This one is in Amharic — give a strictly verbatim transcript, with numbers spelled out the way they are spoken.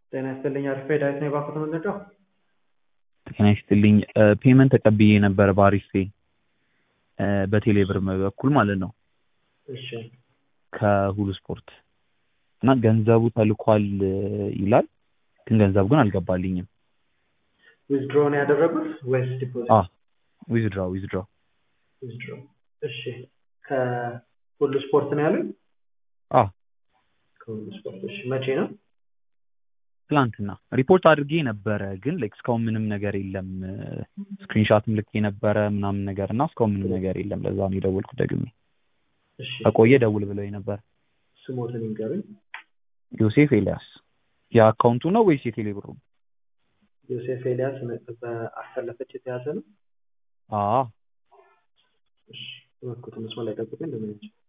ጤና ይስጥልኝ አሪፍ ዳዊት ነው ባንኩ ተመለቀው ጤና ይስጥልኝ ፔመንት ተቀብዬ ነበር ባሪፌ በቴሌ ብር በኩል ማለት ነው እሺ ከሁሉ ስፖርት እና ገንዘቡ ተልኳል ይላል ግን ገንዘቡ ግን አልገባልኝም withdraw ነው ያደረጉት ወይስ ዲፖዚት አ withdraw withdraw withdraw እሺ ከሁሉ ስፖርት ነው ያለው አ ከሁሉ ስፖርት እሺ መቼ ነው ትላንትና ሪፖርት አድርጌ ነበር ግን ላይክ እስካሁን ምንም ነገር የለም ስክሪንሾትም ልኬ ነበር ምናምን ነገርና እስካሁን ምንም ነገር የለም ለዛ ነው የደወልኩት ደግሜ እሺ አቆየ ደውል ብለውኝ ነበር ስሞትን ይንገሩኝ ዮሴፍ ኤልያስ የአካውንቱ ነው ወይስ የቴሌ ብሩ ዮሴፍ ኤልያስ በአሰለፈች የተያዘ ነው አዎ እሺ ወጥኩት መስመር ላይ ጠብቀኝ እንደምን